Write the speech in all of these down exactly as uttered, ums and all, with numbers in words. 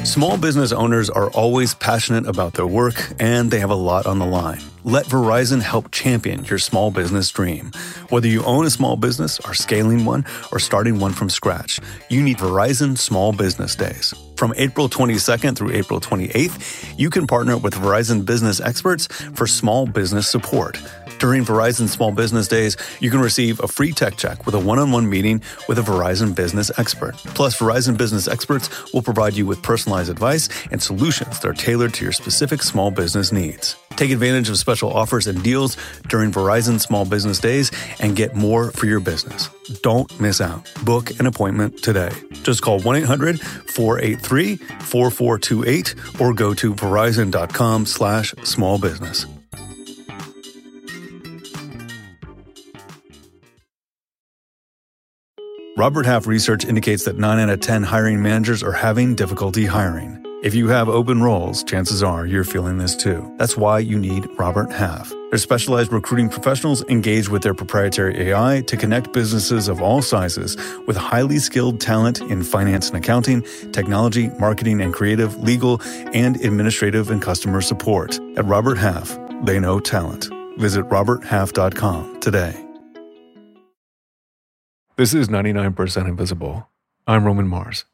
Small business owners are always passionate about their work, and they have a lot on the line. Let Verizon help champion your small business dream. Whether you own a small business, are scaling one, or starting one from scratch, you need Verizon Small Business Days. From April twenty-second through April twenty-eighth, you can partner with Verizon business experts for small business support. During Verizon Small Business Days, you can receive a free tech check with a one-on-one meeting with a Verizon business expert. Plus, Verizon business experts will provide you with personalized advice and solutions that are tailored to your specific small business needs. Take advantage of special offers and deals during Verizon Small Business Days and get more for your business. Don't miss out. Book an appointment today. Just call one eight hundred four eight three four four two eight or go to verizon.com slash small business. Robert Half research indicates that nine out of ten hiring managers are having difficulty hiring. If you have open roles, chances are you're feeling this too. That's why you need Robert Half. Their specialized recruiting professionals engage with their proprietary A I to connect businesses of all sizes with highly skilled talent in finance and accounting, technology, marketing and creative, legal, and administrative and customer support. At Robert Half, they know talent. Visit robert half dot com today. This is ninety-nine percent Invisible. I'm Roman Mars.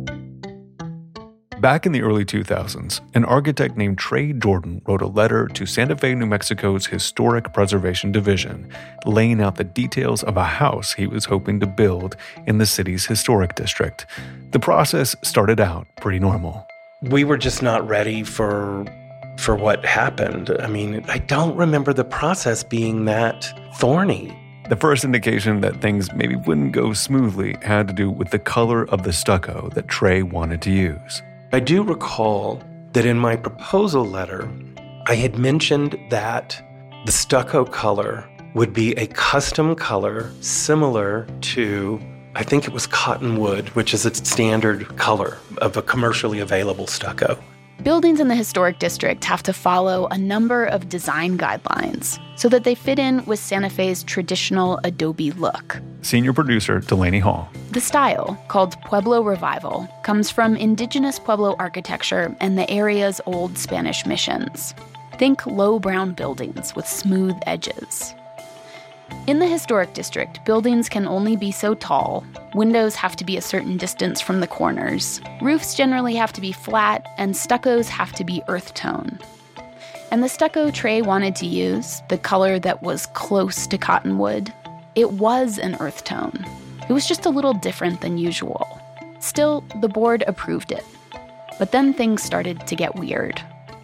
Back in the early two thousands, an architect named Trey Jordan wrote a letter to Santa Fe, New Mexico's Historic Preservation Division, laying out the details of a house he was hoping to build in the city's historic district. The process started out pretty normal. We were just not ready for for what happened. I mean, I don't remember the process being that thorny. The first indication that things maybe wouldn't go smoothly had to do with the color of the stucco that Trey wanted to use. I do recall that in my proposal letter, I had mentioned that the stucco color would be a custom color similar to, I think it was cottonwood, which is a standard color of a commercially available stucco. Buildings in the historic district have to follow a number of design guidelines so that they fit in with Santa Fe's traditional adobe look. Senior producer Delaney Hall. The style, called Pueblo Revival, comes from indigenous Pueblo architecture and the area's old Spanish missions. Think low brown buildings with smooth edges. In the historic district, buildings can only be so tall, windows have to be a certain distance from the corners, roofs generally have to be flat, and stuccos have to be earth tone. And the stucco Trey wanted to use, the color that was close to cottonwood, it was an earth tone. It was just a little different than usual. Still, the board approved it. But then things started to get weird.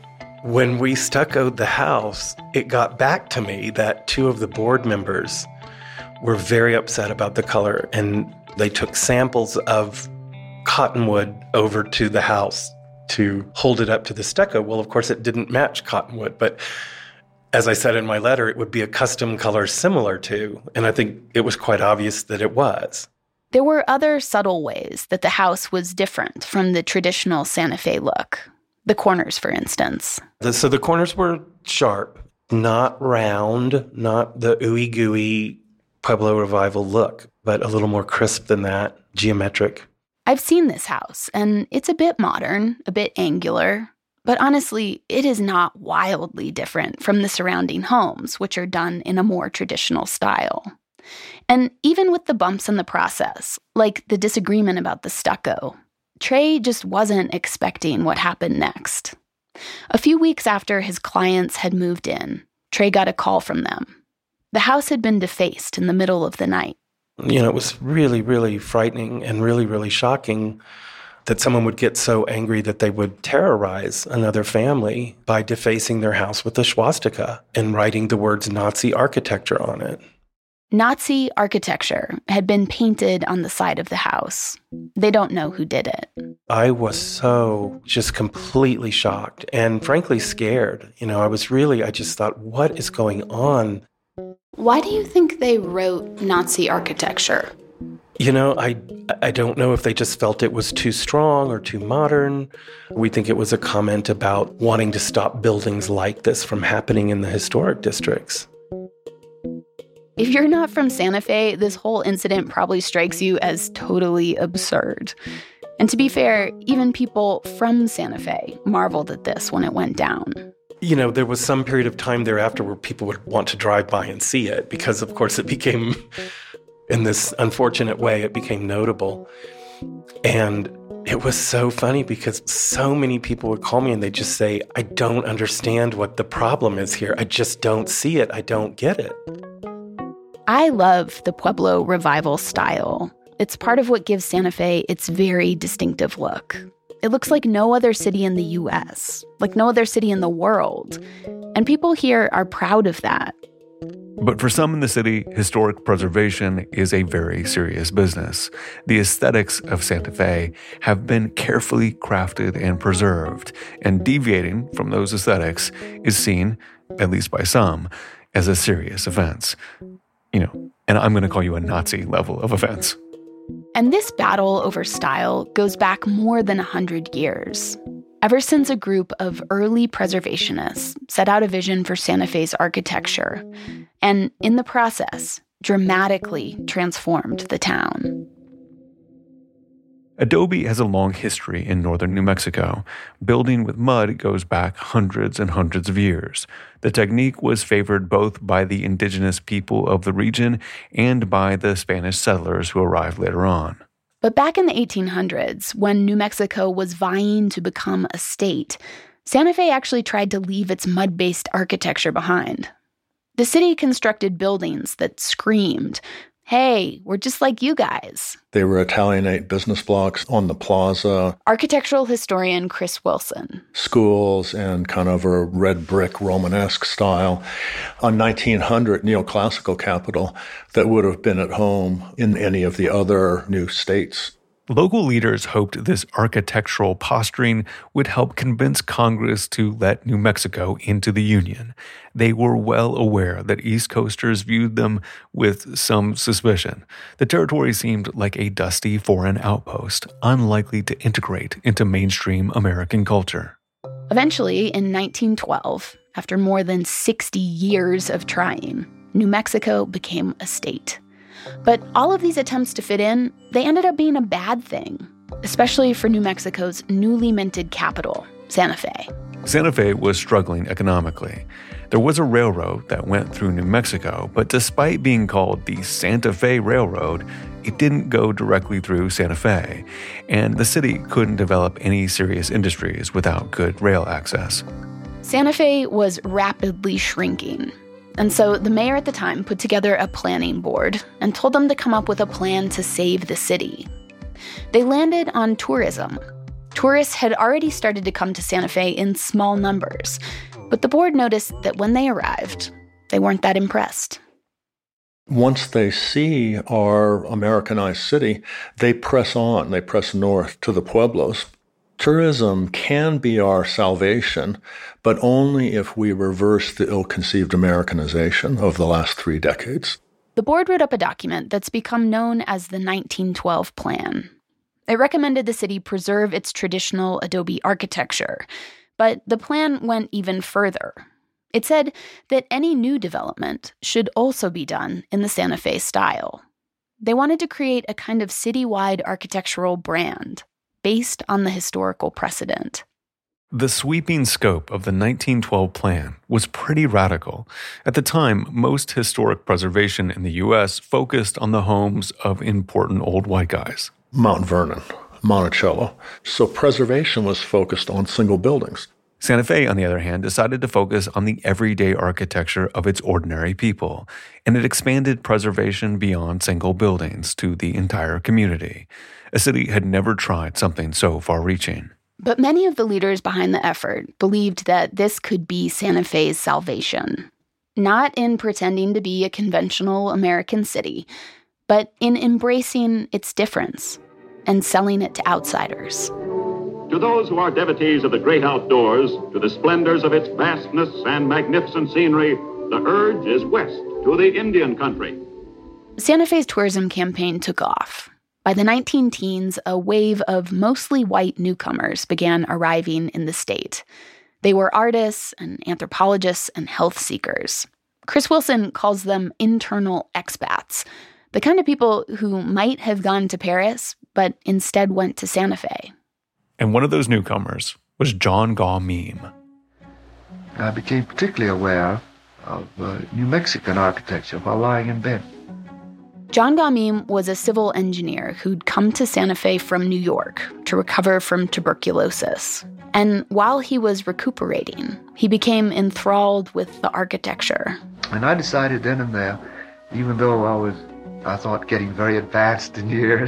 When we stuccoed the house, it got back to me that two of the board members were very upset about the color, and they took samples of cottonwood over to the house to hold it up to the stucco. Well, of course, it didn't match cottonwood, but as I said in my letter, it would be a custom color similar to, and I think it was quite obvious that it was. There were other subtle ways that the house was different from the traditional Santa Fe look. The corners, for instance. The, so the corners were sharp, not round, not the ooey-gooey Pueblo Revival look, but a little more crisp than that, geometric. I've seen this house, and it's a bit modern, a bit angular, but honestly, it is not wildly different from the surrounding homes, which are done in a more traditional style. And even with the bumps in the process, like the disagreement about the stucco, Trey just wasn't expecting what happened next. A few weeks after his clients had moved in, Trey got a call from them. The house had been defaced in the middle of the night. You know, it was really, really frightening and really, really shocking that someone would get so angry that they would terrorize another family by defacing their house with a swastika and writing the words Nazi architecture on it. Nazi architecture had been painted on the side of the house. They don't know who did it. I was so just completely shocked and frankly scared. You know, I was really, I just thought, what is going on? Why do you think they wrote Nazi architecture? You know, I I don't know if they just felt it was too strong or too modern. We think it was a comment about wanting to stop buildings like this from happening in the historic districts. If you're not from Santa Fe, this whole incident probably strikes you as totally absurd. And to be fair, even people from Santa Fe marveled at this when it went down. You know, there was some period of time thereafter where people would want to drive by and see it because, of course, it became, in this unfortunate way, it became notable. And it was so funny because so many people would call me and they'd just say, I don't understand what the problem is here. I just don't see it. I don't get it. I love the Pueblo Revival style. It's part of what gives Santa Fe its very distinctive look. It looks like no other city in the U S, like no other city in the world. And people here are proud of that. But for some in the city, historic preservation is a very serious business. The aesthetics of Santa Fe have been carefully crafted and preserved, and deviating from those aesthetics is seen, at least by some, as a serious offense. You know, and I'm going to call you a Nazi level of offense. And this battle over style goes back more than one hundred years. Ever since a group of early preservationists set out a vision for Santa Fe's architecture, and in the process, dramatically transformed the town. Adobe has a long history in northern New Mexico. Building with mud goes back hundreds and hundreds of years. The technique was favored both by the indigenous people of the region and by the Spanish settlers who arrived later on. But back in the eighteen hundreds, when New Mexico was vying to become a state, Santa Fe actually tried to leave its mud-based architecture behind. The city constructed buildings that screamed, hey, we're just like you guys. They were Italianate business blocks on the plaza. Architectural historian Chris Wilson. Schools and kind of a red brick Romanesque style. A nineteen hundred neoclassical capital that would have been at home in any of the other new states. Local leaders hoped this architectural posturing would help convince Congress to let New Mexico into the Union. They were well aware that East Coasters viewed them with some suspicion. The territory seemed like a dusty foreign outpost, unlikely to integrate into mainstream American culture. Eventually, in nineteen twelve, after more than sixty years of trying, New Mexico became a state. But all of these attempts to fit in, they ended up being a bad thing, especially for New Mexico's newly minted capital, Santa Fe. Santa Fe was struggling economically. There was a railroad that went through New Mexico, but despite being called the Santa Fe Railroad, it didn't go directly through Santa Fe, and the city couldn't develop any serious industries without good rail access. Santa Fe was rapidly shrinking. And so the mayor at the time put together a planning board and told them to come up with a plan to save the city. They landed on tourism. Tourists had already started to come to Santa Fe in small numbers, but the board noticed that when they arrived, they weren't that impressed. Once they see our Americanized city, they press on, they press north to the Pueblos. Tourism can be our salvation, but only if we reverse the ill-conceived Americanization of the last three decades. The board wrote up a document that's become known as the nineteen twelve Plan. It recommended the city preserve its traditional adobe architecture, but the plan went even further. It said that any new development should also be done in the Santa Fe style. They wanted to create a kind of citywide architectural brand based on the historical precedent. The sweeping scope of the nineteen twelve Plan was pretty radical. At the time, most historic preservation in the U S focused on the homes of important old white guys. Mount Vernon, Monticello. So preservation was focused on single buildings. Santa Fe, on the other hand, decided to focus on the everyday architecture of its ordinary people, and it expanded preservation beyond single buildings to the entire community. A city had never tried something so far-reaching. But many of the leaders behind the effort believed that this could be Santa Fe's salvation. Not in pretending to be a conventional American city, but in embracing its difference and selling it to outsiders. To those who are devotees of the great outdoors, to the splendors of its vastness and magnificent scenery, the urge is west to the Indian country. Santa Fe's tourism campaign took off. By the nineteen teens, a wave of mostly white newcomers began arriving in the state. They were artists and anthropologists and health seekers. Chris Wilson calls them internal expats, the kind of people who might have gone to Paris but instead went to Santa Fe. And one of those newcomers was John Gaw Meem. I became particularly aware of uh, New Mexican architecture while lying in bed. John Gaw Meem was a civil engineer who'd come to Santa Fe from New York to recover from tuberculosis. And while he was recuperating, he became enthralled with the architecture. And I decided then and there, even though I was, I thought, getting very advanced in years,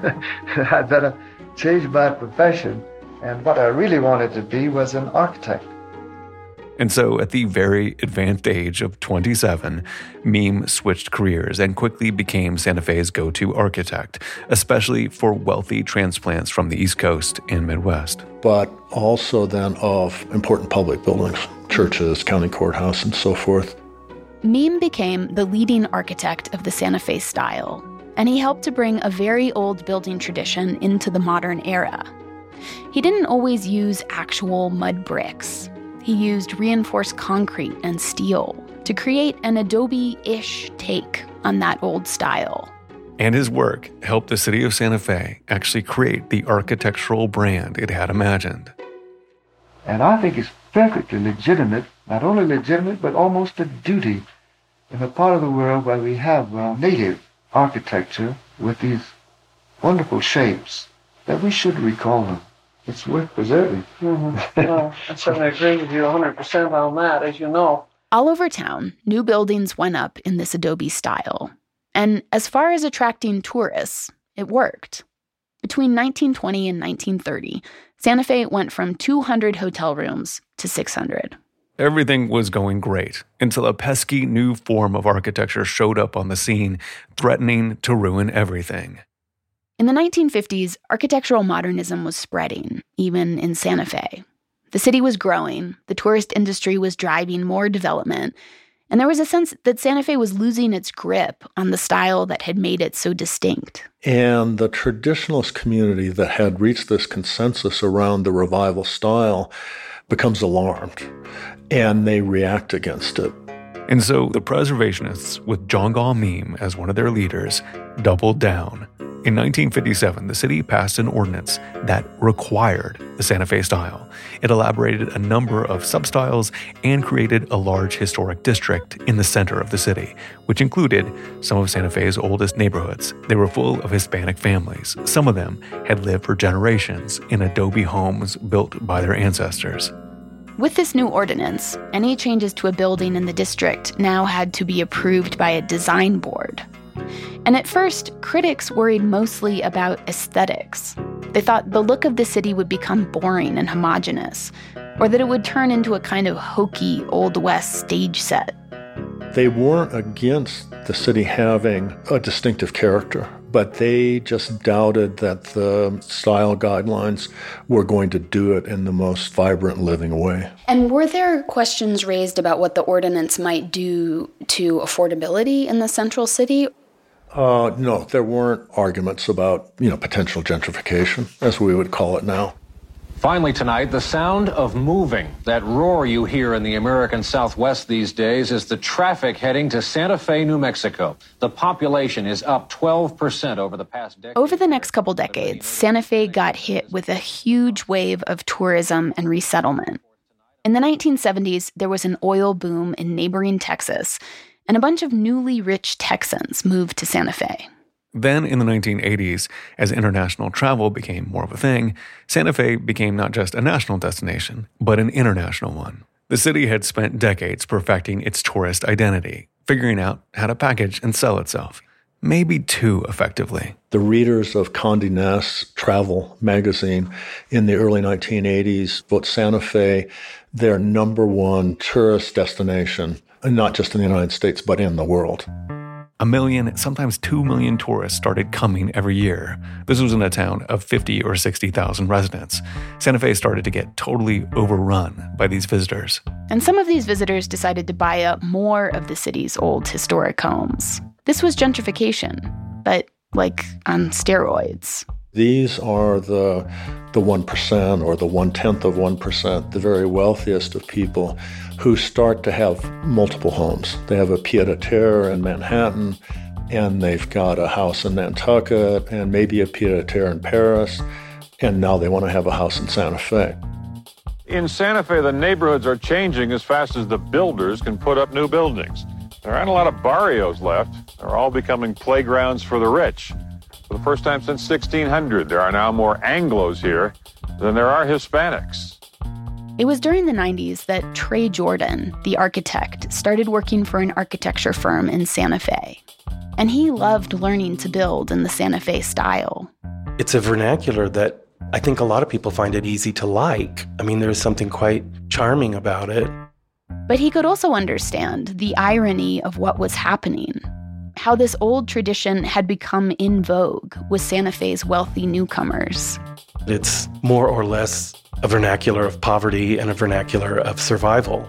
I'd better change my profession. And what I really wanted to be was an architect. And so at the very advanced age of twenty-seven, Meem switched careers and quickly became Santa Fe's go-to architect, especially for wealthy transplants from the East Coast and Midwest. But also then of important public buildings, churches, county courthouse, and so forth. Meem became the leading architect of the Santa Fe style, and he helped to bring a very old building tradition into the modern era. He didn't always use actual mud bricks. He used reinforced concrete and steel to create an adobe-ish take on that old style. And his work helped the city of Santa Fe actually create the architectural brand it had imagined. And I think it's perfectly legitimate, not only legitimate, but almost a duty in a part of the world where we have uh, native architecture with these wonderful shapes, that we should recall them. It's worth preserving. Mm-hmm. Well, I certainly agree with you one hundred percent on that, as you know. All over town, new buildings went up in this adobe style. And as far as attracting tourists, it worked. Between nineteen twenty and nineteen thirty, Santa Fe went from two hundred hotel rooms to six hundred. Everything was going great until a pesky new form of architecture showed up on the scene, threatening to ruin everything. In the nineteen fifties, architectural modernism was spreading, even in Santa Fe. The city was growing, the tourist industry was driving more development, and there was a sense that Santa Fe was losing its grip on the style that had made it so distinct. And the traditionalist community that had reached this consensus around the revival style becomes alarmed, and they react against it. And so the preservationists, with John Gaw Meem as one of their leaders, doubled down. In nineteen fifty-seven, the city passed an ordinance that required the Santa Fe style. It elaborated a number of substyles and created a large historic district in the center of the city, which included some of Santa Fe's oldest neighborhoods. They were full of Hispanic families. Some of them had lived for generations in adobe homes built by their ancestors. With this new ordinance, any changes to a building in the district now had to be approved by a design board. And at first, critics worried mostly about aesthetics. They thought the look of the city would become boring and homogeneous, or that it would turn into a kind of hokey Old West stage set. They weren't against the city having a distinctive character, but they just doubted that the style guidelines were going to do it in the most vibrant, living way. And were there questions raised about what the ordinance might do to affordability in the central city? Uh, no, there weren't arguments about, you know, potential gentrification, as we would call it now. Finally tonight, the sound of moving. That roar you hear in the American Southwest these days is the traffic heading to Santa Fe, New Mexico. The population is up twelve percent over the past decade. Over the next couple decades, Santa Fe got hit with a huge wave of tourism and resettlement. In the nineteen seventies, there was an oil boom in neighboring Texas, and a bunch of newly rich Texans moved to Santa Fe. Then in the nineteen eighties, as international travel became more of a thing, Santa Fe became not just a national destination, but an international one. The city had spent decades perfecting its tourist identity, figuring out how to package and sell itself, maybe too effectively. The readers of Condé Nast travel magazine in the early nineteen eighties put Santa Fe their number one tourist destination, and not just in the United States, but in the world. A million, sometimes two million tourists started coming every year. This was in a town of fifty or sixty thousand residents. Santa Fe started to get totally overrun by these visitors. And some of these visitors decided to buy up more of the city's old historic homes. This was gentrification, but like on steroids. These are the the one percent or the one-tenth of one percent, the very wealthiest of people who start to have multiple homes. They have a pied-à-terre in Manhattan. and they've got a house in Nantucket and maybe a pied-à-terre in Paris, and now they want to have a house in Santa Fe. In Santa Fe, the neighborhoods are changing as fast as the builders can put up new buildings. There aren't a lot of barrios left. They're all becoming playgrounds for the rich. For the first time since sixteen hundred, there are now more Anglos here than there are Hispanics. It was during the nineties that Trey Jordan, the architect, started working for an architecture firm in Santa Fe. And he loved learning to build in the Santa Fe style. It's a vernacular that I think a lot of people find it easy to like. I mean, there's something quite charming about it. But he could also understand the irony of what was happening. How this old tradition had become in vogue with Santa Fe's wealthy newcomers. It's more or less a vernacular of poverty and a vernacular of survival.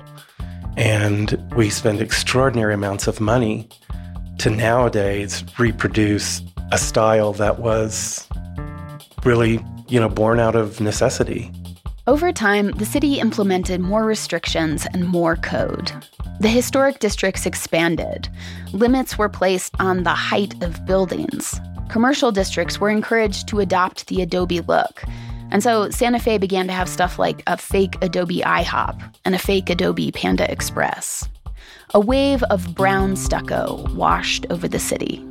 And we spend extraordinary amounts of money to nowadays reproduce a style that was really, you know, born out of necessity. Over time, the city implemented more restrictions and more code. The historic districts expanded. Limits were placed on the height of buildings. Commercial districts were encouraged to adopt the Adobe look. And so Santa Fe began to have stuff like a fake Adobe IHOP and a fake Adobe Panda Express. A wave of brown stucco washed over the city.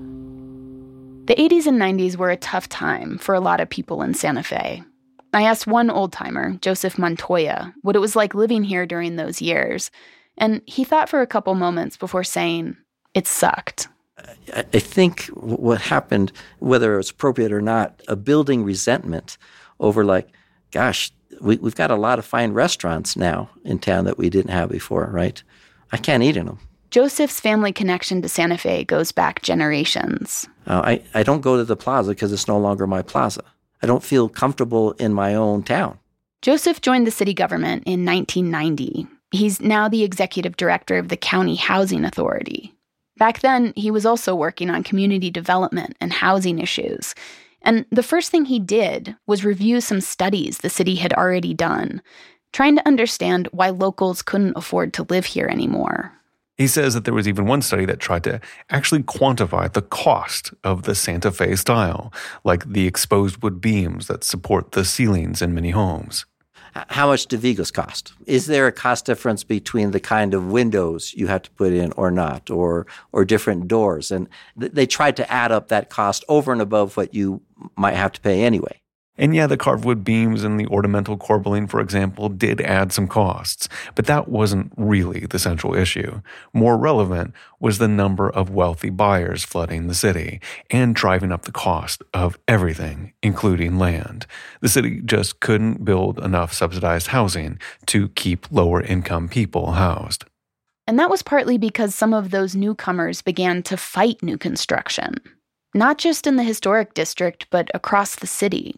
The eighties and nineties were a tough time for a lot of people in Santa Fe. I asked one old-timer, Joseph Montoya, what it was like living here during those years. And he thought for a couple moments before saying, it sucked. I think what happened, whether it was appropriate or not, a building resentment over like, gosh, we, we've got a lot of fine restaurants now in town that we didn't have before, right? I can't eat in them. Joseph's family connection to Santa Fe goes back generations. Uh, I, I don't go to the plaza because it's no longer my plaza. I don't feel comfortable in my own town. Joseph joined the city government in nineteen ninety. He's now the executive director of the County Housing Authority. Back then, he was also working on community development and housing issues. And the first thing he did was review some studies the city had already done, trying to understand why locals couldn't afford to live here anymore. He says that there was even one study that tried to actually quantify the cost of the Santa Fe style, like the exposed wood beams that support the ceilings in many homes. How much do Vigos cost? Is there a cost difference between the kind of windows you have to put in or not, or or different doors? And th- they tried to add up that cost over and above what you might have to pay anyway. And yeah, the carved wood beams and the ornamental corbelling, for example, did add some costs, but that wasn't really the central issue. More relevant was the number of wealthy buyers flooding the city and driving up the cost of everything, including land. The city just couldn't build enough subsidized housing to keep lower-income people housed. And that was partly because some of those newcomers began to fight new construction, not just in the historic district, but across the city.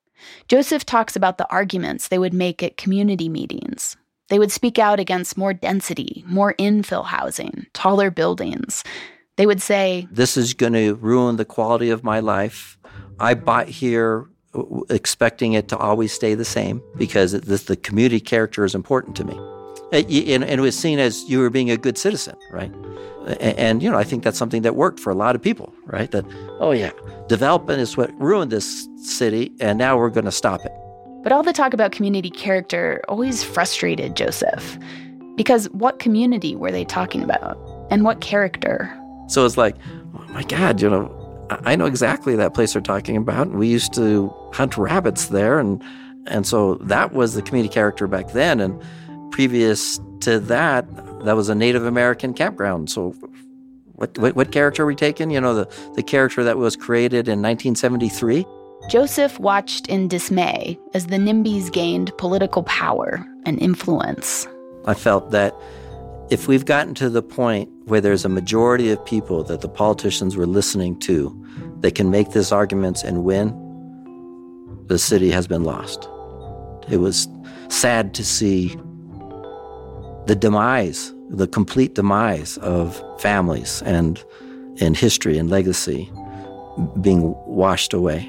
Joseph talks about the arguments they would make at community meetings. They would speak out against more density, more infill housing, taller buildings. They would say, this is going to ruin the quality of my life. I bought here expecting it to always stay the same because it, this, the community character is important to me. And, and it was seen as you were being a good citizen, right? And, and, you know, I think that's something that worked for a lot of people, right? That, oh, yeah, development is what ruined this city, and now we're going to stop it. But all the talk about community character always frustrated Joseph. Because what community were they talking about? And what character? So it's like, oh, my God, you know, I know exactly that place they're talking about. We used to hunt rabbits there, and and so that was the community character back then. And previous to that, that was a Native American campground. So what, what what character are we taking? You know, the, the character that was created in nineteen seventy-three? Joseph watched in dismay as the NIMBYs gained political power and influence. I felt that if we've gotten to the point where there's a majority of people that the politicians were listening to that can make these arguments and win, the city has been lost. It was sad to see the demise, the complete demise of families and, and history and legacy being washed away.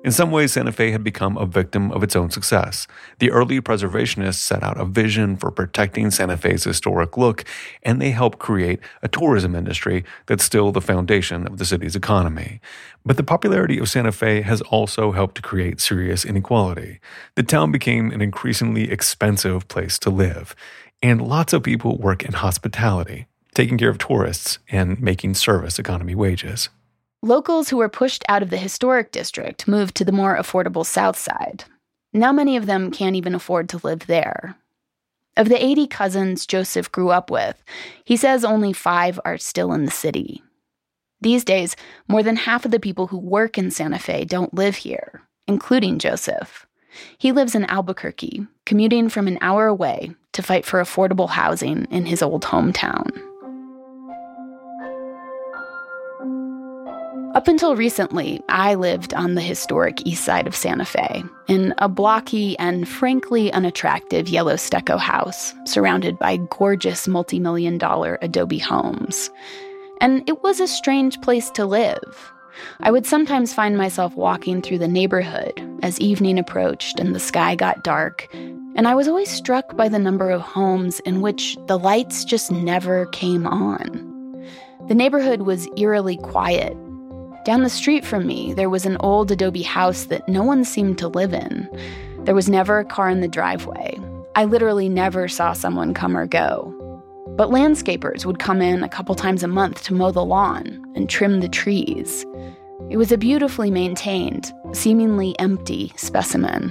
In some ways, Santa Fe had become a victim of its own success. The early preservationists set out a vision for protecting Santa Fe's historic look, and they helped create a tourism industry that's still the foundation of the city's economy. But the popularity of Santa Fe has also helped to create serious inequality. The town became an increasingly expensive place to live, and lots of people work in hospitality, taking care of tourists and making service economy wages. Locals who were pushed out of the historic district moved to the more affordable South Side. Now many of them can't even afford to live there. Of the eighty cousins Joseph grew up with, he says only five are still in the city. These days, more than half of the people who work in Santa Fe don't live here, including Joseph. He lives in Albuquerque, commuting from an hour away to fight for affordable housing in his old hometown. Up until recently, I lived on the historic east side of Santa Fe, in a blocky and frankly unattractive yellow stucco house surrounded by gorgeous multi-million dollar adobe homes. And it was a strange place to live. I would sometimes find myself walking through the neighborhood as evening approached and the sky got dark, and I was always struck by the number of homes in which the lights just never came on. The neighborhood was eerily quiet. Down the street from me, there was an old adobe house that no one seemed to live in. There was never a car in the driveway. I literally never saw someone come or go. But landscapers would come in a couple times a month to mow the lawn and trim the trees. It was a beautifully maintained, seemingly empty specimen.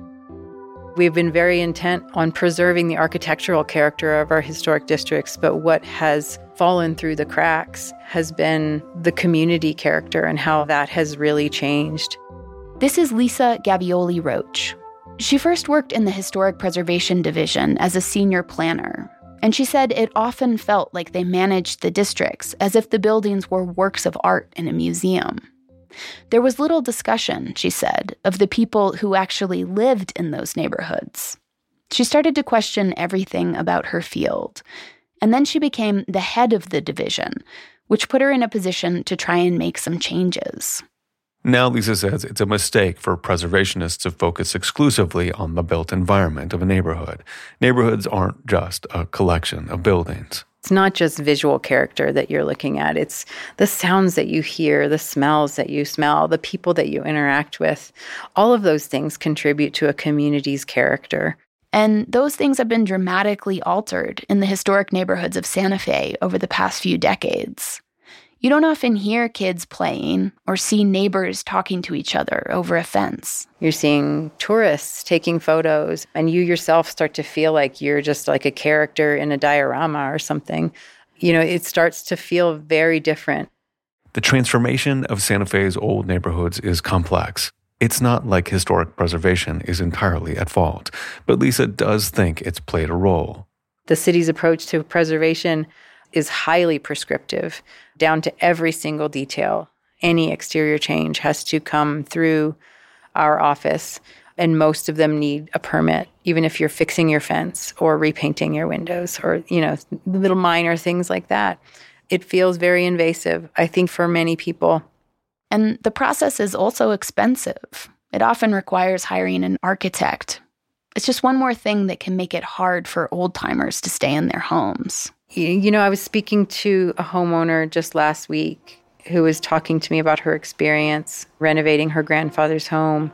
We've been very intent on preserving the architectural character of our historic districts, but what has fallen through the cracks has been the community character and how that has really changed. This is Lisa Gavioli Roach. She first worked in the Historic Preservation Division as a senior planner, and she said it often felt like they managed the districts as if the buildings were works of art in a museum. There was little discussion, she said, of the people who actually lived in those neighborhoods. She started to question everything about her field. And then she became the head of the division, which put her in a position to try and make some changes. Now, Lisa says it's a mistake for preservationists to focus exclusively on the built environment of a neighborhood. Neighborhoods aren't just a collection of buildings. It's not just visual character that you're looking at. It's the sounds that you hear, the smells that you smell, the people that you interact with. All of those things contribute to a community's character. And those things have been dramatically altered in the historic neighborhoods of Santa Fe over the past few decades. You don't often hear kids playing or see neighbors talking to each other over a fence. You're seeing tourists taking photos, and you yourself start to feel like you're just like a character in a diorama or something. You know, it starts to feel very different. The transformation of Santa Fe's old neighborhoods is complex. It's not like historic preservation is entirely at fault, but Lisa does think it's played a role. The city's approach to preservation is highly prescriptive, down to every single detail. Any exterior change has to come through our office, and most of them need a permit, even if you're fixing your fence or repainting your windows or, you know, little minor things like that. It feels very invasive, I think, for many people. And the process is also expensive. It often requires hiring an architect. It's just one more thing that can make it hard for old-timers to stay in their homes. You know, I was speaking to a homeowner just last week who was talking to me about her experience renovating her grandfather's home.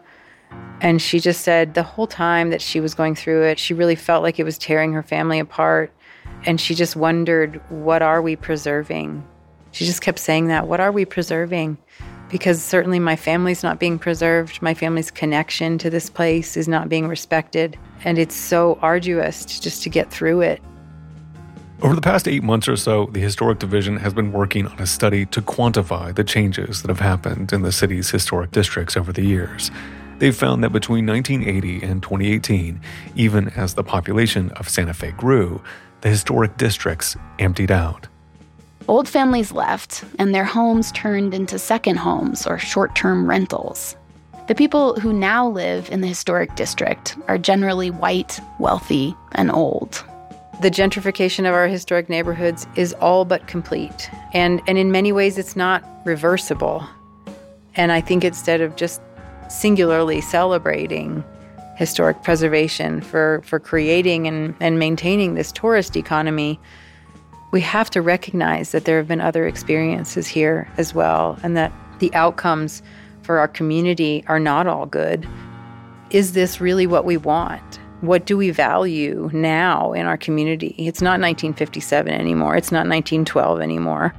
And she just said the whole time that she was going through it, she really felt like it was tearing her family apart. And she just wondered, what are we preserving? She just kept saying that, what are we preserving? Because certainly my family's not being preserved. My family's connection to this place is not being respected. And it's so arduous to, just to get through it. Over the past eight months or so, the Historic Division has been working on a study to quantify the changes that have happened in the city's historic districts over the years. They've found that between nineteen eighty and twenty eighteen, even as the population of Santa Fe grew, the historic districts emptied out. Old families left, and their homes turned into second homes or short-term rentals. The people who now live in the historic district are generally white, wealthy, and old. The gentrification of our historic neighborhoods is all but complete. And, and in many ways, it's not reversible. And I think instead of just singularly celebrating historic preservation, for, for creating and, and maintaining this tourist economy, we have to recognize that there have been other experiences here as well, and that the outcomes for our community are not all good. Is this really what we want? What do we value now in our community? It's not nineteen fifty-seven anymore. It's not nineteen twelve anymore.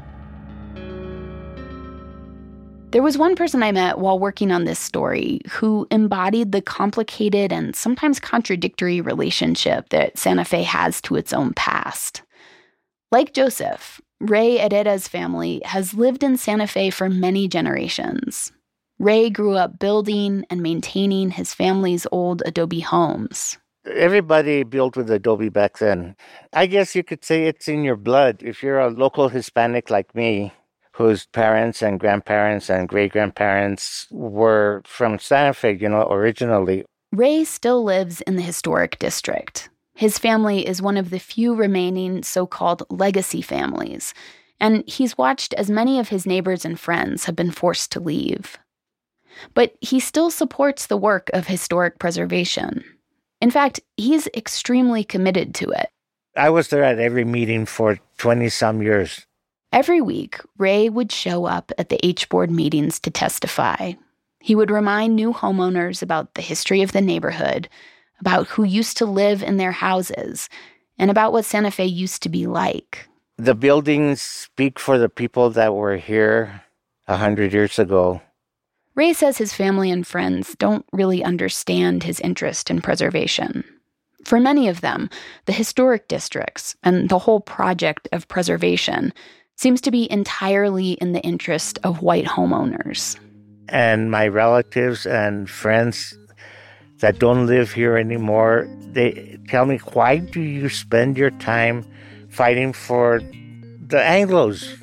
There was one person I met while working on this story who embodied the complicated and sometimes contradictory relationship that Santa Fe has to its own past. Like Joseph, Ray Herrera's family has lived in Santa Fe for many generations. Ray grew up building and maintaining his family's old adobe homes. Everybody built with adobe back then. I guess you could say it's in your blood. If you're a local Hispanic like me, whose parents and grandparents and great-grandparents were from Santa Fe, you know, originally. Ray still lives in the historic district. His family is one of the few remaining so-called legacy families, and he's watched as many of his neighbors and friends have been forced to leave. But he still supports the work of historic preservation. In fact, he's extremely committed to it. I was there at every meeting for twenty-some years. Every week, Ray would show up at the H-Board meetings to testify. He would remind new homeowners about the history of the neighborhood, about who used to live in their houses, and about what Santa Fe used to be like. The buildings speak for the people that were here a hundred years ago. Ray says his family and friends don't really understand his interest in preservation. For many of them, the historic districts and the whole project of preservation seems to be entirely in the interest of white homeowners. And my relatives and friends that don't live here anymore, they tell me, why do you spend your time fighting for the Anglos?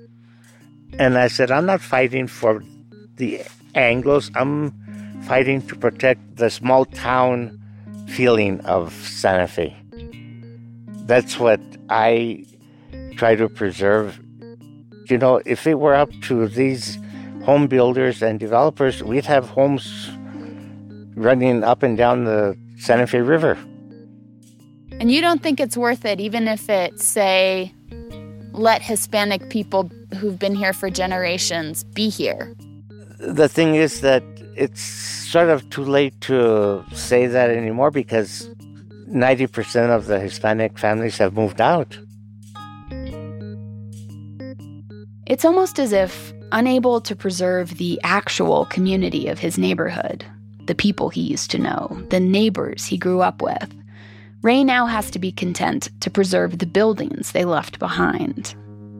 And I said, I'm not fighting for the Anglos. I'm fighting to protect the small town feeling of Santa Fe. That's what I try to preserve. You know, if it were up to these home builders and developers, we'd have homes running up and down the Santa Fe River. And you don't think it's worth it, even if it, say, let Hispanic people who've been here for generations be here? The thing is that it's sort of too late to say that anymore because ninety percent of the Hispanic families have moved out. It's almost as if, unable to preserve the actual community of his neighborhood, the people he used to know, the neighbors he grew up with, Ray now has to be content to preserve the buildings they left behind.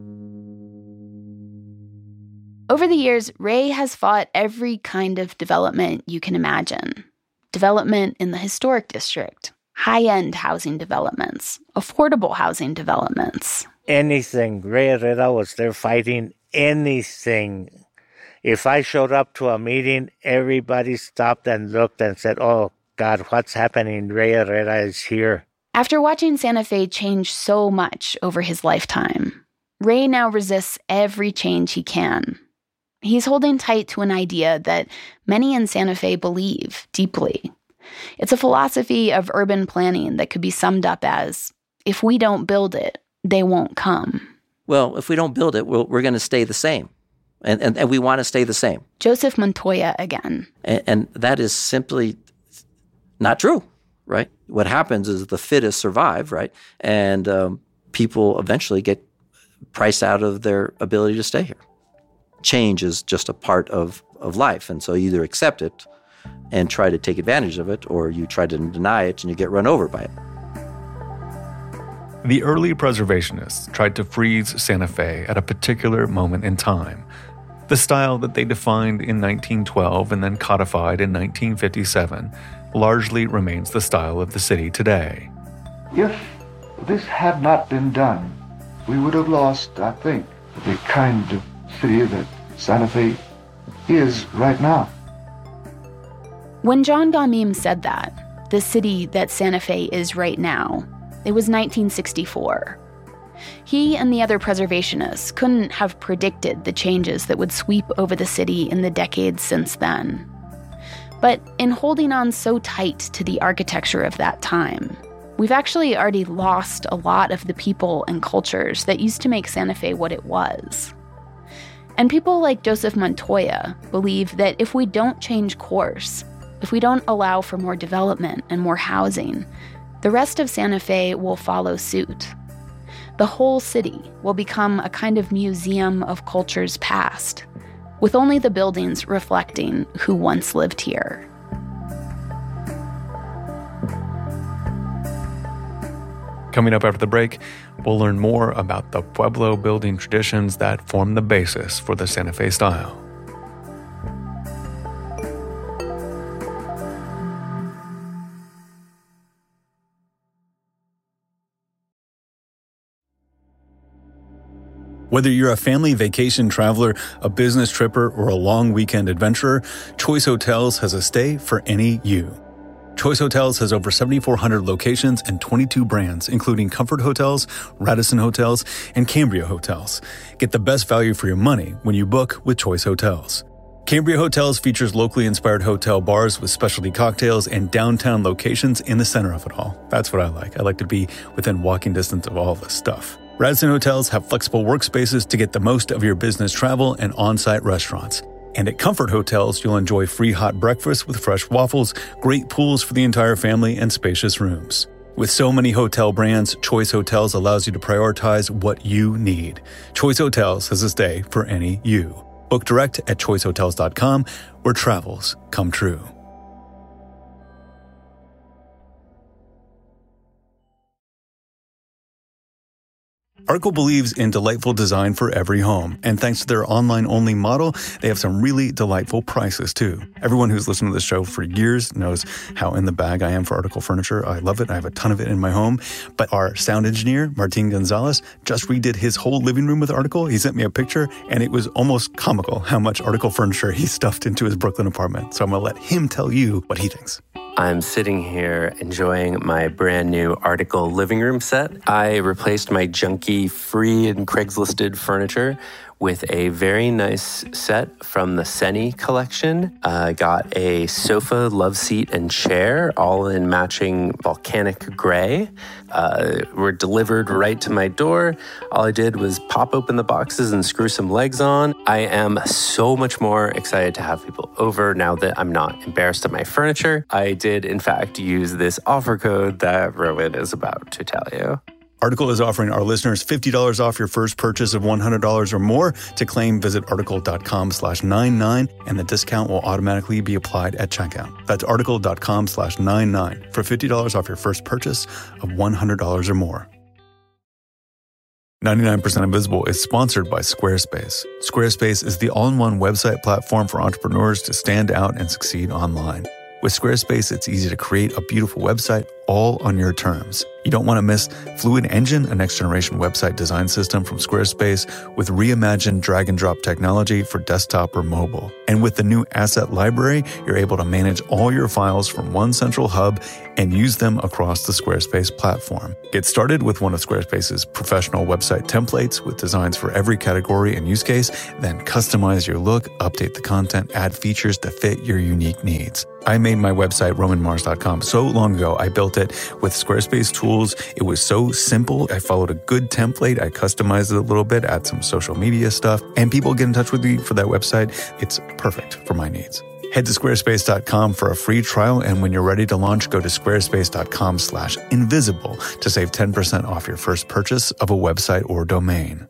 Over the years, Ray has fought every kind of development you can imagine. Development in the historic district, high-end housing developments, affordable housing developments. Anything. Ray Herrera was there fighting anything. If I showed up to a meeting, everybody stopped and looked and said, oh, God, what's happening? Ray Herrera is here. After watching Santa Fe change so much over his lifetime, Ray now resists every change he can. He's holding tight to an idea that many in Santa Fe believe deeply. It's a philosophy of urban planning that could be summed up as, if we don't build it, they won't come. Well, if we don't build it, we're, we're going to stay the same. And, and, and we want to stay the same. Joseph Montoya again. And, and that is simply not true, right? What happens is the fittest survive, right? And um, people eventually get priced out of their ability to stay here. Change is just a part of, of life. And so you either accept it and try to take advantage of it, or you try to deny it and you get run over by it. The early preservationists tried to freeze Santa Fe at a particular moment in time. The style that they defined in nineteen twelve and then codified in nineteen fifty-seven largely remains the style of the city today. If this had not been done, we would have lost, I think, the kind of city that Santa Fe is right now. When John Gamim said that, the city that Santa Fe is right now, it was nineteen sixty-four. He and the other preservationists couldn't have predicted the changes that would sweep over the city in the decades since then. But in holding on so tight to the architecture of that time, we've actually already lost a lot of the people and cultures that used to make Santa Fe what it was. And people like Joseph Montoya believe that if we don't change course, if we don't allow for more development and more housing, the rest of Santa Fe will follow suit. The whole city will become a kind of museum of culture's past, with only the buildings reflecting who once lived here. Coming up after the break, we'll learn more about the Pueblo building traditions that form the basis for the Santa Fe style. Whether you're a family vacation traveler, a business tripper, or a long weekend adventurer, Choice Hotels has a stay for any you. Choice Hotels has over seventy-four hundred locations and twenty-two brands, including Comfort Hotels, Radisson Hotels, and Cambria Hotels. Get the best value for your money when you book with Choice Hotels. Cambria Hotels features locally inspired hotel bars with specialty cocktails and downtown locations in the center of it all. That's what I like. I like to be within walking distance of all this stuff. Radisson Hotels have flexible workspaces to get the most of your business travel and on-site restaurants. And at Comfort Hotels, you'll enjoy free hot breakfast with fresh waffles, great pools for the entire family, and spacious rooms. With so many hotel brands, Choice Hotels allows you to prioritize what you need. Choice Hotels has a stay for any you. Book direct at choice hotels dot com, where travels come true. Article believes in delightful design for every home, and thanks to their online-only model, they have some really delightful prices, too. Everyone who's listened to this show for years knows how in the bag I am for Article furniture. I love it. I have a ton of it in my home. But our sound engineer, Martin Gonzalez, just redid his whole living room with Article. He sent me a picture, and it was almost comical how much Article furniture he stuffed into his Brooklyn apartment. So I'm going to let him tell you what he thinks. I'm sitting here enjoying my brand new Article living room set. I replaced my junky free and Craigslisted furniture with a very nice set from the Seni collection. I uh, got a sofa, love seat, and chair, all in matching volcanic gray. Uh, were delivered right to my door. All I did was pop open the boxes and screw some legs on. I am so much more excited to have people over now that I'm not embarrassed of my furniture. I did, in fact, use this offer code that Rowan is about to tell you. Article is offering our listeners fifty dollars off your first purchase of one hundred dollars or more. To claim, visit article.com slash 99, and the discount will automatically be applied at checkout. That's article.com slash 99 for fifty dollars off your first purchase of one hundred dollars or more. ninety-nine percent Invisible is sponsored by Squarespace. Squarespace is the all-in-one website platform for entrepreneurs to stand out and succeed online. With Squarespace, it's easy to create a beautiful website all on your terms. You don't want to miss Fluid Engine, a next-generation website design system from Squarespace with reimagined drag-and-drop technology for desktop or mobile. And with the new Asset Library, you're able to manage all your files from one central hub and use them across the Squarespace platform. Get started with one of Squarespace's professional website templates with designs for every category and use case, then customize your look, update the content, add features to fit your unique needs. I made my website, roman mars dot com, so long ago. I built it with Squarespace tools. It was so simple. I followed a good template. I customized it a little bit, add some social media stuff, and people get in touch with me for that website. It's perfect for my needs. Head to squarespace dot com for a free trial, and when you're ready to launch, go to squarespace.com slash invisible to save ten percent off your first purchase of a website or domain.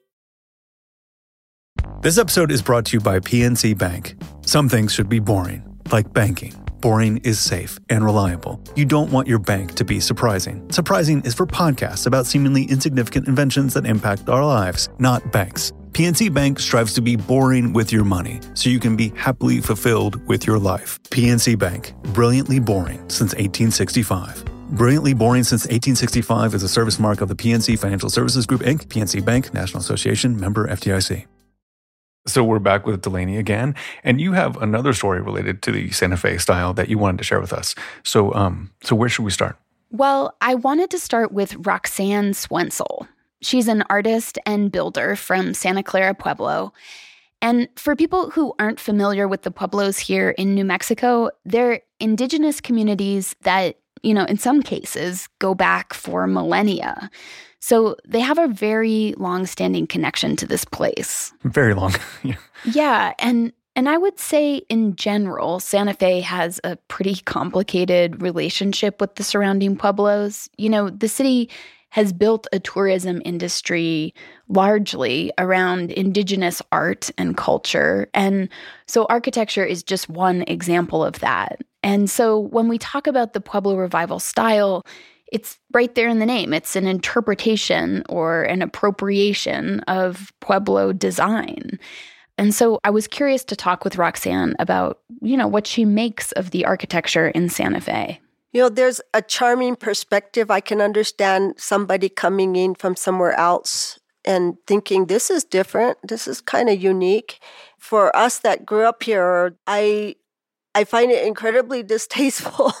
This episode is brought to you by P N C Bank. Some things should be boring, like banking. Boring is safe and reliable. You don't want your bank to be surprising. Surprising is for podcasts about seemingly insignificant inventions that impact our lives, not banks. P N C Bank strives to be boring with your money, so you can be happily fulfilled with your life. P N C Bank, brilliantly boring since eighteen sixty-five. Brilliantly Boring Since eighteen sixty-five is a service mark of the P N C Financial Services Group, Incorporated. P N C Bank, National Association, member F D I C. So we're back with Delaney again, and you have another story related to the Santa Fe style that you wanted to share with us. So, um, so where should we start? Well, I wanted to start with Roxanne Swensel. She's an artist and builder from Santa Clara Pueblo, And for people who aren't familiar with the Pueblos here in New Mexico, they're indigenous communities that, you know, in some cases go back for millennia. So they have a very long-standing connection to this place. Very long. Yeah. Yeah, and and I would say in general, Santa Fe has a pretty complicated relationship with the surrounding pueblos. You know, the city has built a tourism industry largely around indigenous art and culture. And so architecture is just one example of that. And so when we talk about the Pueblo Revival style, it's right there in the name. It's an interpretation or an appropriation of Pueblo design. And so I was curious to talk with Roxanne about, you know, what she makes of the architecture in Santa Fe. You know, there's a charming perspective. I can understand somebody coming in from somewhere else and thinking, this is different. This is kind of unique. For us that grew up here, I I find it incredibly distasteful.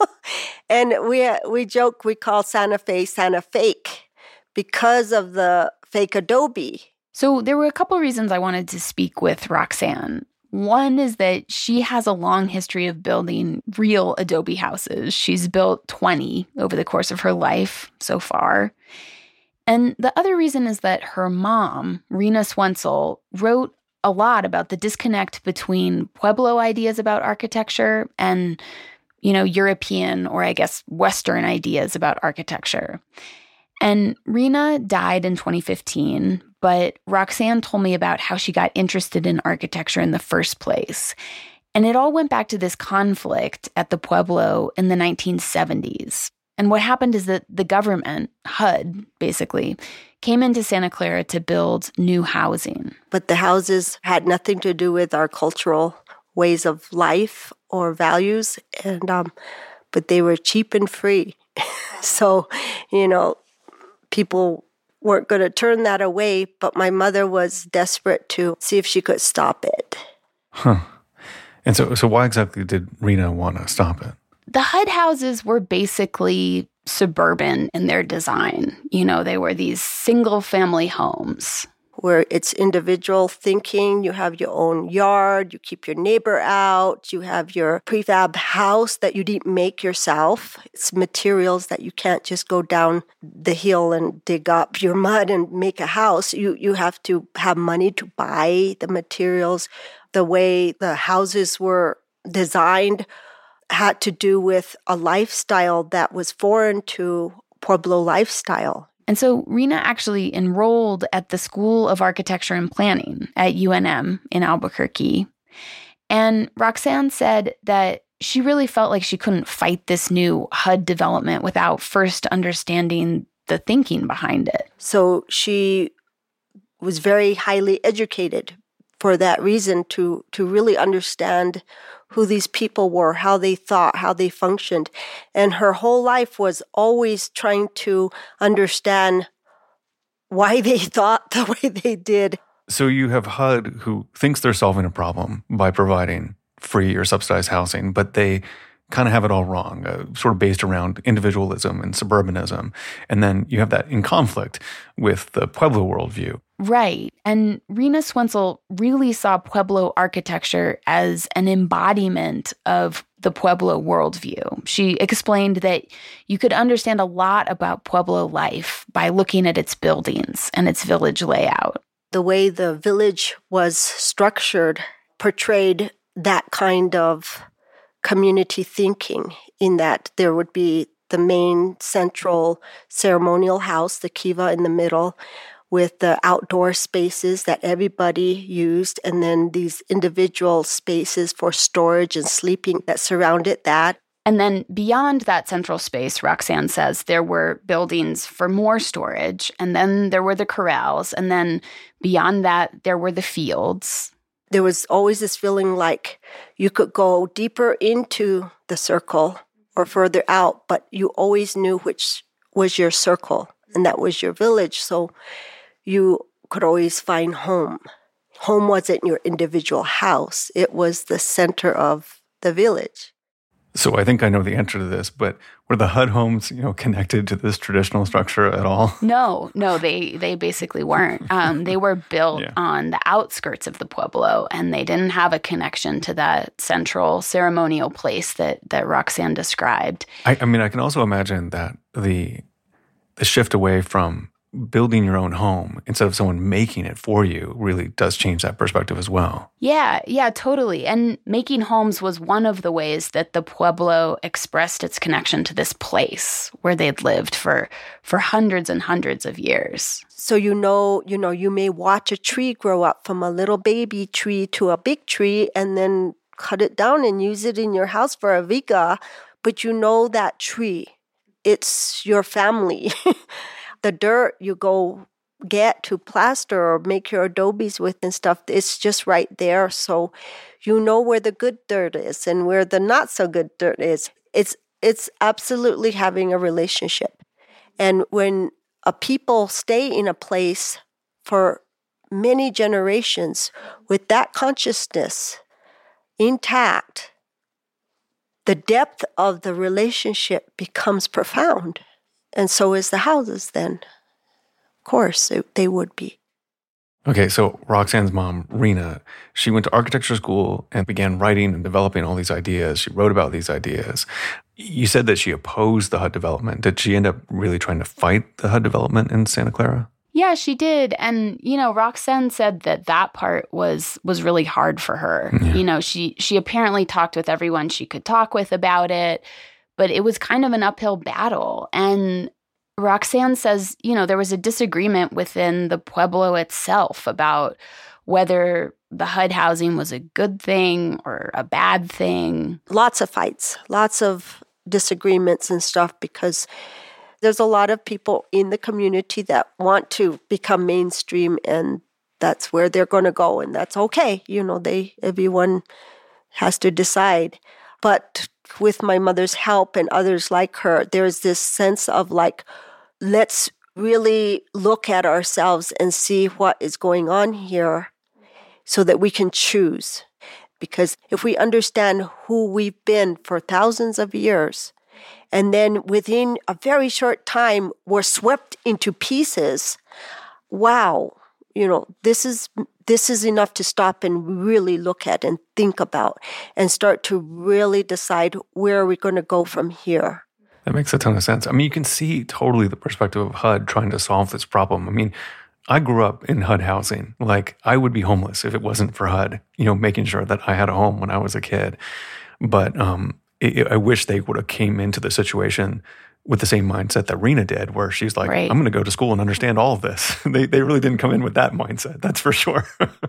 And we we joke, we call Santa Fe Santa Fake because of the fake adobe. So there were a couple reasons I wanted to speak with Roxanne. One is that she has a long history of building real adobe houses. She's built twenty over the course of her life so far. And the other reason is that her mom, Rena Swensel, wrote a lot about the disconnect between Pueblo ideas about architecture and, you know, European or I guess Western ideas about architecture. And Rena died in twenty fifteen, but Roxanne told me about how she got interested in architecture in the first place. And it all went back to this conflict at the Pueblo in the nineteen seventies. And what happened is that the government, H U D basically, came into Santa Clara to build new housing. But the houses had nothing to do with our cultural ways of life or values, and um, but they were cheap and free. So, you know, people weren't going to turn that away, but my mother was desperate to see if she could stop it. Huh. And so so why exactly did Rena want to stop it? The H U D houses were basically suburban in their design. You know, they were these single-family homes. Where it's individual thinking, you have your own yard, you keep your neighbor out, you have your prefab house that you didn't make yourself. It's materials that you can't just go down the hill and dig up your mud and make a house. You you have to have money to buy the materials. The way the houses were designed had to do with a lifestyle that was foreign to Pueblo lifestyle. And so Rena actually enrolled at the School of Architecture and Planning at U N M in Albuquerque. And Roxanne said that she really felt like she couldn't fight this new H U D development without first understanding the thinking behind it. So she was very highly educated for that reason, to to really understand who these people were, how they thought, how they functioned. And her whole life was always trying to understand why they thought the way they did. So you have H U D who thinks they're solving a problem by providing free or subsidized housing, but they kind of have it all wrong, uh, sort of based around individualism and suburbanism. And then you have that in conflict with the Pueblo worldview. Right. And Rena Swensel really saw Pueblo architecture as an embodiment of the Pueblo worldview. She explained that you could understand a lot about Pueblo life by looking at its buildings and its village layout. The way the village was structured portrayed that kind of community thinking, in that there would be the main central ceremonial house, the kiva in the middle, with the outdoor spaces that everybody used, and then these individual spaces for storage and sleeping that surrounded that. And then beyond that central space, Roxanne says, there were buildings for more storage, and then there were the corrals, and then beyond that, there were the fields. There was always this feeling like you could go deeper into the circle or further out, but you always knew which was your circle, and that was your village. So you could always find home. Home wasn't your individual house. It was the center of the village. So I think I know the answer to this, but were the H U D homes, you know, connected to this traditional structure at all? No, no, they they basically weren't. Um, they were built yeah. on the outskirts of the Pueblo, and they didn't have a connection to that central ceremonial place that that Roxanne described. I, I mean, I can also imagine that the the shift away from building your own home instead of someone making it for you really does change that perspective as well. Yeah, yeah, totally. And making homes was one of the ways that the Pueblo expressed its connection to this place where they'd lived for for hundreds and hundreds of years. So you know, you know, you may watch a tree grow up from a little baby tree to a big tree and then cut it down and use it in your house for a viga, but you know that tree. It's your family. The dirt you go get to plaster or make your adobes with and stuff, it's just right there. So you know where the good dirt is and where the not so good dirt is. It's it's absolutely having a relationship. And when a people stay in a place for many generations with that consciousness intact, the depth of the relationship becomes profound. And so is the houses then. Of course, it, they would be. Okay, so Roxanne's mom, Rena, she went to architecture school and began writing and developing all these ideas. She wrote about these ideas. You said that she opposed the H U D development. Did she end up really trying to fight the H U D development in Santa Clara? Yeah, she did. And, you know, Roxanne said that that part was was really hard for her. Yeah. You know, she she apparently talked with everyone she could talk with about it, but it was kind of an uphill battle. And Roxanne says, you know, there was a disagreement within the Pueblo itself about whether the H U D housing was a good thing or a bad thing. Lots of fights, lots of disagreements and stuff, because there's a lot of people in the community that want to become mainstream, and that's where they're going to go, and that's okay. You know, they everyone has to decide. But with my mother's help and others like her, there's this sense of like, let's really look at ourselves and see what is going on here so that we can choose. Because if we understand who we've been for thousands of years, and then within a very short time, we're swept into pieces, wow, you know, this is this is enough to stop and really look at and think about and start to really decide where we're going to go from here. That makes a ton of sense. I mean, you can see totally the perspective of H U D trying to solve this problem. I mean, I grew up in H U D housing. Like, I would be homeless if it wasn't for H U D, you know, making sure that I had a home when I was a kid. But um, it, I wish they would have came into the situation with the same mindset that Rena did, where she's like, right. I'm going to go to school and understand all of this. they they really didn't come in with that mindset, that's for sure.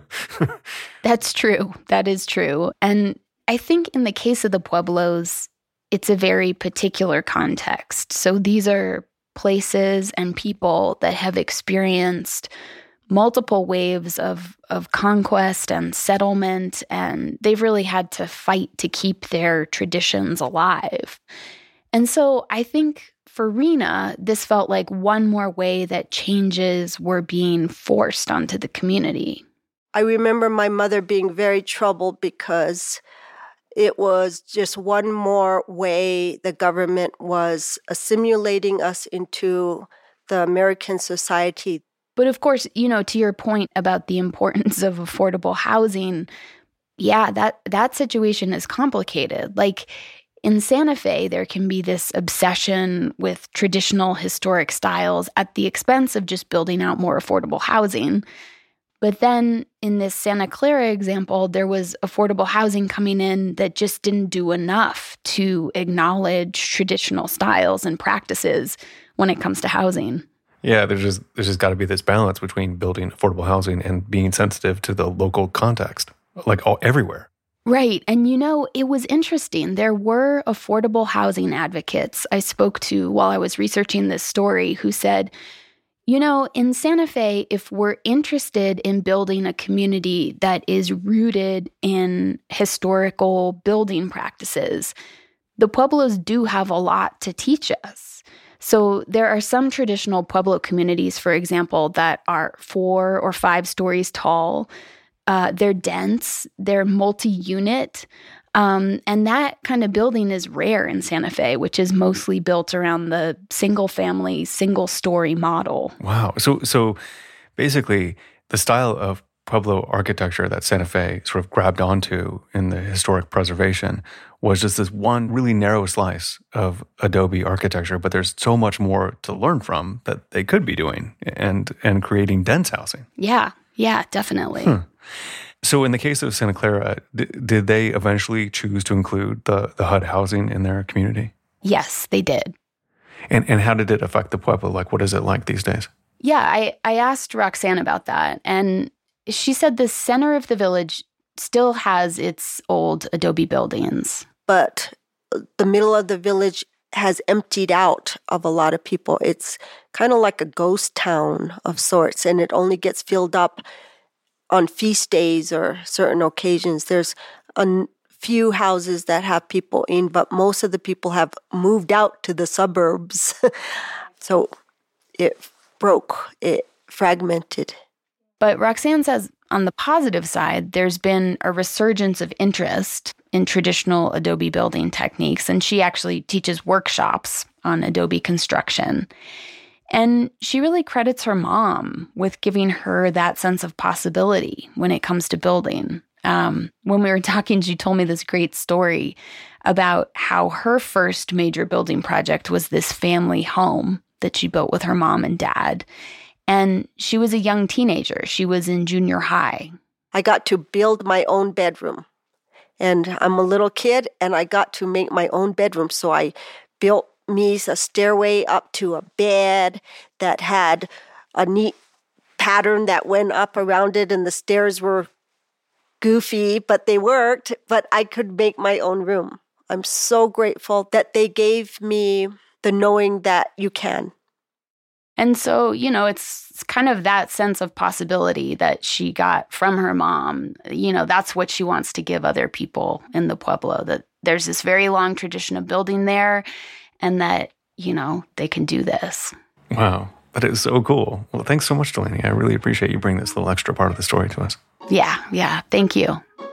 That's true. That is true. And I think in the case of the Pueblos, it's a very particular context. So these are places and people that have experienced multiple waves of, of conquest and settlement, and they've really had to fight to keep their traditions alive. And so I think for Rena, this felt like one more way that changes were being forced onto the community. I remember my mother being very troubled because it was just one more way the government was assimilating us into the American society. But of course, you know, to your point about the importance of affordable housing, yeah, that, that situation is complicated. Like, in Santa Fe, there can be this obsession with traditional historic styles at the expense of just building out more affordable housing. But then in this Santa Clara example, there was affordable housing coming in that just didn't do enough to acknowledge traditional styles and practices when it comes to housing. Yeah, there's just there's just got to be this balance between building affordable housing and being sensitive to the local context, like all everywhere. Right. And, you know, it was interesting. There were affordable housing advocates I spoke to while I was researching this story who said, you know, in Santa Fe, if we're interested in building a community that is rooted in historical building practices, the Pueblos do have a lot to teach us. So there are some traditional Pueblo communities, for example, that are four or five stories tall. Uh, they're dense, they're multi-unit, um, and that kind of building is rare in Santa Fe, which is mostly built around the single-family, single-story model. Wow. So, so basically, the style of Pueblo architecture that Santa Fe sort of grabbed onto in the historic preservation was just this one really narrow slice of adobe architecture, but there's so much more to learn from that they could be doing and and creating dense housing. Yeah, yeah, definitely. Hmm. So in the case of Santa Clara, d- did they eventually choose to include the, the H U D housing in their community? Yes, they did. And and how did it affect the Pueblo? Like, what is it like these days? Yeah, I, I asked Roxanne about that, and she said the center of the village still has its old adobe buildings. But the middle of the village has emptied out of a lot of people. It's kind of like a ghost town of sorts, and it only gets filled up on feast days or certain occasions. There's a few houses that have people in, but most of the people have moved out to the suburbs. So it broke, it fragmented. But Roxanne says on the positive side, there's been a resurgence of interest in traditional adobe building techniques, and she actually teaches workshops on adobe construction. And she really credits her mom with giving her that sense of possibility when it comes to building. Um, when we were talking, she told me this great story about how her first major building project was this family home that she built with her mom and dad. And she was a young teenager. She was in junior high. I got to build my own bedroom. And I'm a little kid, and I got to make my own bedroom. So I built me a stairway up to a bed that had a neat pattern that went up around it, and the stairs were goofy, but they worked. But I could make my own room. I'm so grateful that they gave me the knowing that you can. And so, you know, it's, it's kind of that sense of possibility that she got from her mom. You know, that's what she wants to give other people in the Pueblo, that there's this very long tradition of building there and that, you know, they can do this. Wow. That is so cool. Well, thanks so much, Delaney. I really appreciate you bringing this little extra part of the story to us. Yeah, yeah. Thank you.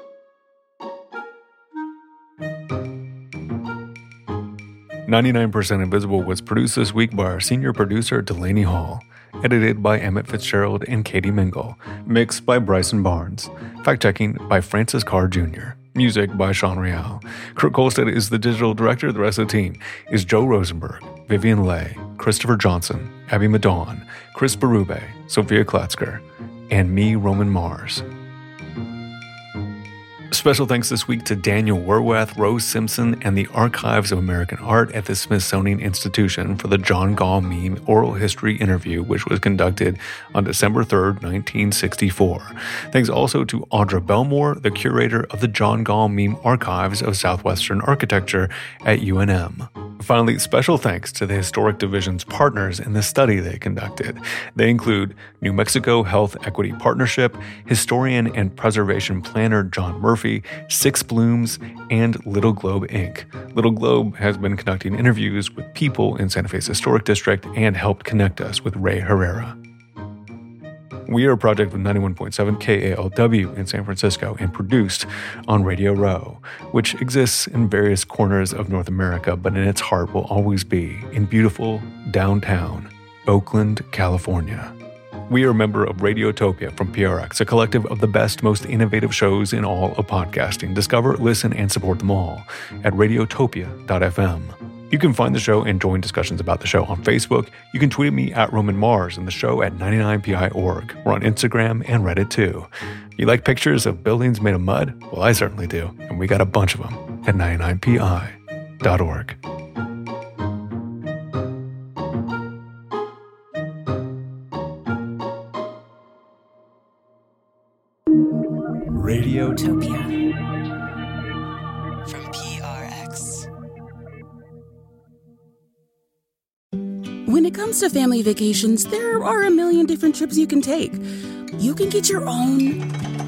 ninety-nine percent Invisible was produced this week by our senior producer, Delaney Hall. Edited by Emmett Fitzgerald and Katie Mingle. Mixed by Bryson Barnes. Fact-checking by Francis Carr Junior Music by Sean Real. Kurt Kolstad is the digital director. The rest of the team is Joe Rosenberg, Vivian Lay, Christopher Johnson, Abby Madon, Chris Berube, Sophia Kletzker, and me, Roman Mars. Special thanks this week to Daniel Werwath, Rose Simpson, and the Archives of American Art at the Smithsonian Institution for the John Gall Meme Oral History Interview, which was conducted on December third, nineteen sixty-four. Thanks also to Audra Belmore, the curator of the John Gall Meme Archives of Southwestern Architecture at U N M. Finally, special thanks to the Historic Division's partners in the study they conducted. They include New Mexico Health Equity Partnership, historian and preservation planner John Murphy, Six Blooms, and Little Globe Incorporated. Little Globe has been conducting interviews with people in Santa Fe's Historic District and helped connect us with Ray Herrera. We are a project of ninety-one point seven K A L W in San Francisco and produced on Radio Row, which exists in various corners of North America, but in its heart will always be in beautiful downtown Oakland, California. We are a member of Radiotopia from P R X, a collective of the best, most innovative shows in all of podcasting. Discover, listen, and support them all at radiotopia dot f m. You can find the show and join discussions about the show on Facebook. You can tweet at me at Roman Mars and the show at ninety-nine P I dot org. We're on Instagram and Reddit too. You like pictures of buildings made of mud? Well, I certainly do. And we got a bunch of them at ninety-nine P I dot org. Radiotopia from P R X. When it comes to family vacations, there are a million different trips you can take. You can get your own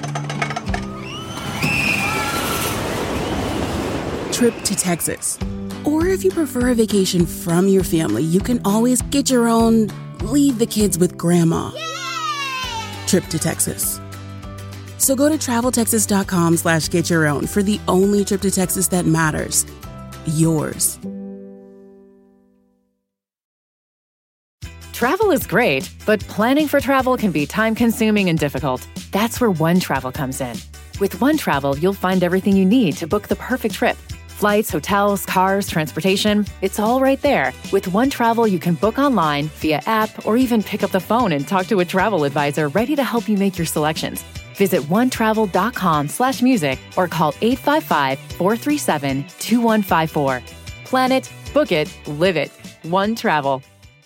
trip to Texas. Or if you prefer a vacation from your family, you can always get your own leave the kids with grandma Yay! Trip to Texas. So go to traveltexas.com slash get your own for the only trip to Texas that matters. Yours. Travel is great, but planning for travel can be time-consuming and difficult. That's where One Travel comes in. With One Travel, you'll find everything you need to book the perfect trip. Flights, hotels, cars, transportation, it's all right there. With One Travel, you can book online, via app, or even pick up the phone and talk to a travel advisor ready to help you make your selections. Visit onetravel.com slash music or call eight five five, four three seven, two one five four. Plan it, book it, live it. One Travel.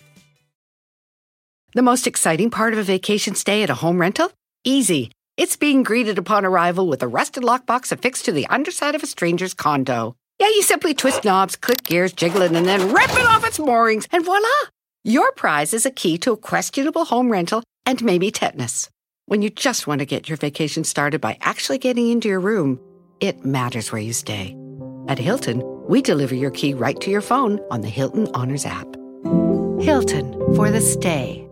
The most exciting part of a vacation stay at a home rental? Easy. It's being greeted upon arrival with a rusted lockbox affixed to the underside of a stranger's condo. Yeah, you simply twist knobs, click gears, jiggle it, and then rip it off its moorings, and voila! Your prize is a key to a questionable home rental and maybe tetanus. When you just want to get your vacation started by actually getting into your room, it matters where you stay. At Hilton, we deliver your key right to your phone on the Hilton Honors app. Hilton for the stay.